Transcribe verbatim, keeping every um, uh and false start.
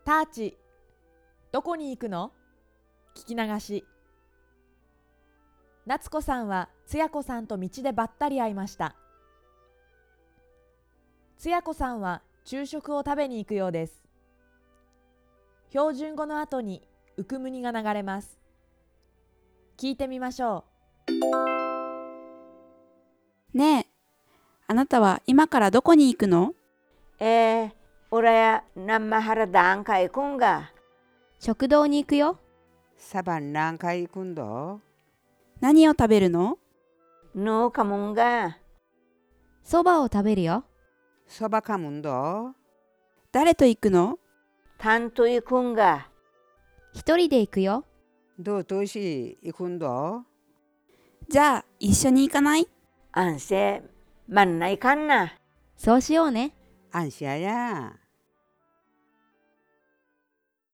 ターチ、どこに行くの？聞き流し。夏子さんはつや子さんと道でばったり会いました。つや子さんは昼食を食べに行くようです。標準語の後にうくむにが流れます。聞いてみましょう。ねえ、あなたは今からどこに行くの？ えー、俺何マハラ段階行くんが。 食堂に行くよ。 サバン何回行くんだ？ 何を食べるの？ のかもんが。 そばを食べるよ。 そばかむんだ？ 誰と行くの？ たんと行くんが。 一人で行くよ。 どうとし行くんだ？ じゃあ一緒に行かない？ あんせ、まんないかんな。 そうしようね。 あんしやや。